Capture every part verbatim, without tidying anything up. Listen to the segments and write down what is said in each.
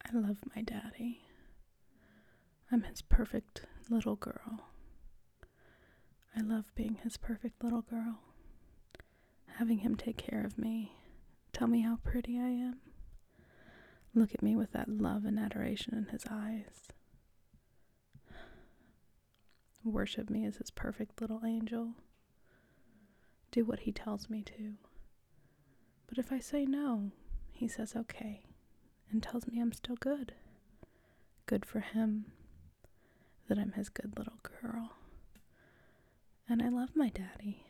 I love my daddy. I'm his perfect little girl. I love being his perfect little girl. Having him take care of me, tell me how pretty I am. Look at me with that love and adoration in his eyes. Worship me as his perfect little angel. Do what he tells me to. But if I say no, he says okay, and tells me I'm still good. Good for him, that I'm his good little girl. And I love my daddy.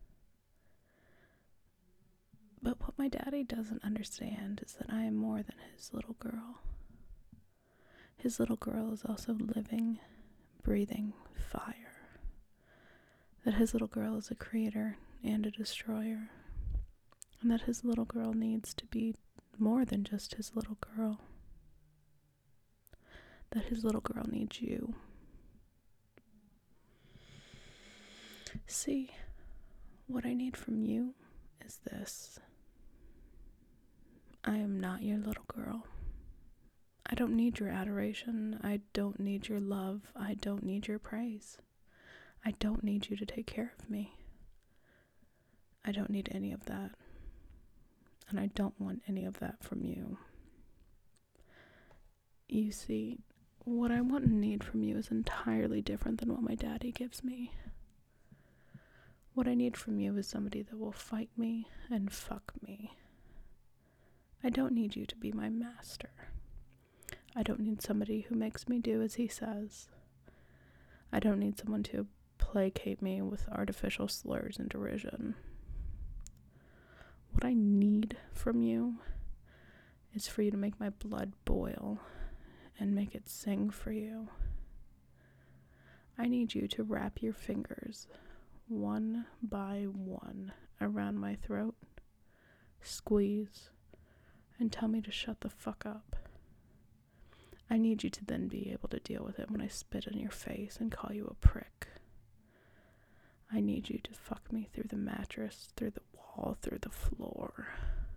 But what my daddy doesn't understand is that I am more than his little girl. His little girl is also living, breathing fire. That his little girl is a creator and a destroyer. And that his little girl needs to be more than just his little girl. That his little girl needs you. See, what I need from you is this. I am not your little girl. I don't need your adoration. I don't need your love. I don't need your praise. I don't need you to take care of me. I don't need any of that. And I don't want any of that from you. You see, what I want and need from you is entirely different than what my daddy gives me. What I need from you is somebody that will fight me and fuck me. I don't need you to be my master. I don't need somebody who makes me do as he says. I don't need someone to placate me with artificial slurs and derision. What I need from you is for you to make my blood boil and make it sing for you. I need you to wrap your fingers one by one around my throat, squeeze, and tell me to shut the fuck up. I need you to then be able to deal with it when I spit in your face and call you a prick. I need you to fuck me through the mattress, through the wall, through the floor.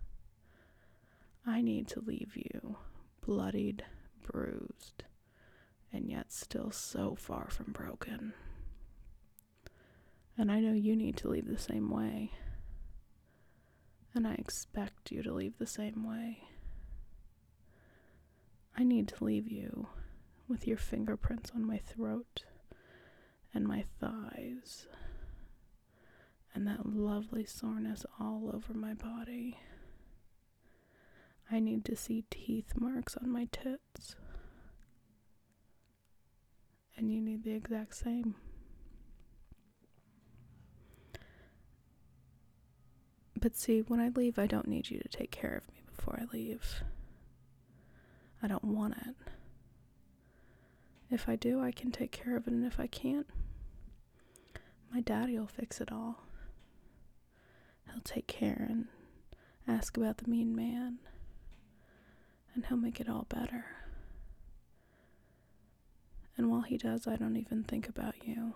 I need to leave you bloodied, bruised, and yet still so far from broken. And I know you need to leave the same way. And I expect you to leave the same way. I need to leave you with your fingerprints on my throat and my thighs and that lovely soreness all over my body. I need to see teeth marks on my tits. And you need the exact same. But see, when I leave, I don't need you to take care of me before I leave. I don't want it. If I do, I can take care of it, and if I can't, my daddy will fix it all. He'll take care and ask about the mean man, and he'll make it all better. And while he does, I don't even think about you.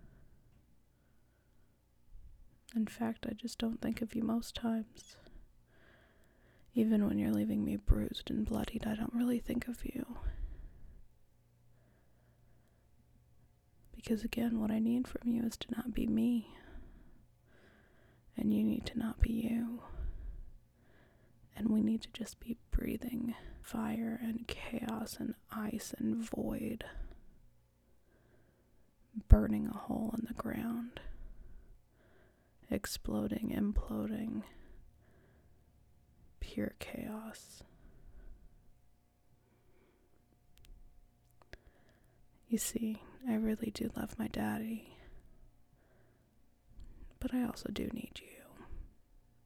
In fact, I just don't think of you most times. Even when you're leaving me bruised and bloodied, I don't really think of you. Because again, what I need from you is to not be me. And you need to not be you. And we need to just be breathing fire and chaos and ice and void. Burning a hole in the ground. Exploding, imploding. Pure chaos. You see, I really do love my daddy. But I also do need you.